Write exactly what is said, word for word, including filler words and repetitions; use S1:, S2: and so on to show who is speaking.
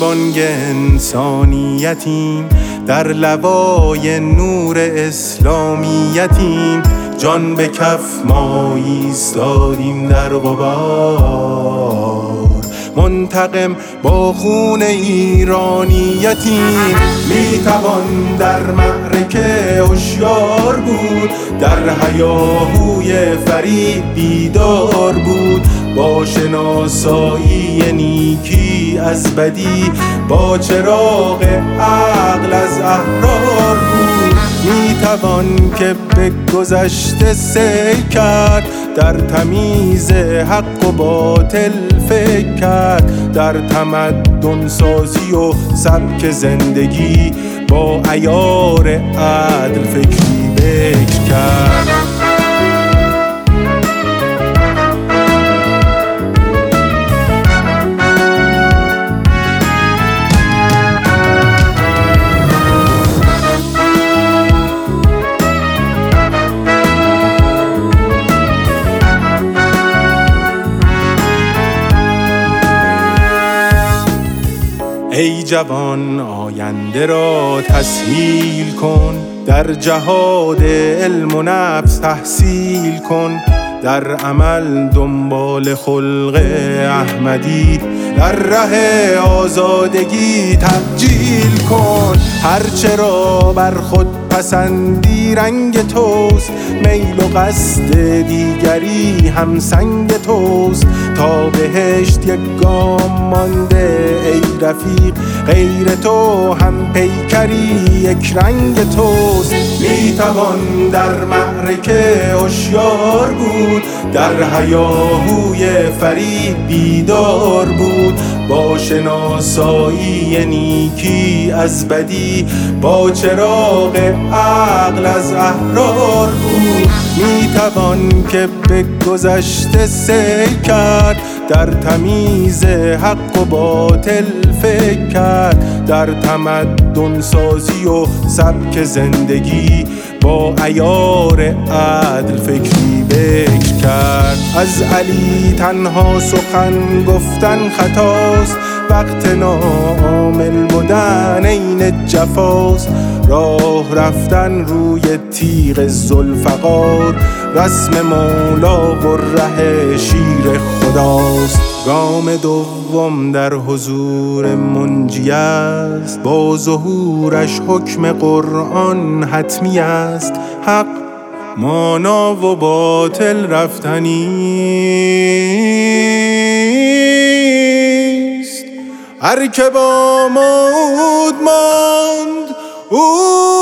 S1: بانگ انسانیتیم، در لوای نور اسلامیتیم. جان به کف ما ایستادیم در غبار، منتقم با خون ایرانیتیم. میتوان در معرکه هوشیار بود، در هیاهوی فرید بیدار بود. با شناسایی نیکی از بدی، با چراغ عقل از احرار بود. میتوان که به گذشته سیر کرد، در تمیز حق و باطل فکر کرد. در تمدن سازی و سبک زندگی، با عیار عدل فکری بکر کرد. ای جوان آینده را تسهیل کن، در جهاد علم و نفس تحصیل کن. در عمل دنبال خلق احمدی، در ره آزادگی تبجیل کن. هرچه را بر خود پسندی رنگ توست، میل و قصد دیگری هم سنگ توست. تا بهشت یک گام مانده ای رفیق، غیر تو هم پیکری یک رنگ توست. میتوان در معرکه هوشیار بود، در هیاهوی فرید بیدار بود. با شناسایی نیکی از بدی، با چراغ عقل از احرار بود. میتوان که به گذشته سیر کرد، در تمیز حق و باطل فکر کرد. در تمدن سازی و سبک زندگی، با عیار عدل فکری بکر کرد. از علی تنها سخن گفتن خطاست، وقت ناعامل بودن عین جفاست. راه رفتن روی تیغ ذوالفقار، رسم مولا و ره شیر خداست. گام دوم در حضور منجی است، با ظهورش حکم قرآن حتمی است. حق مانا و باطل رفتنیست. هر که با موعود ماند او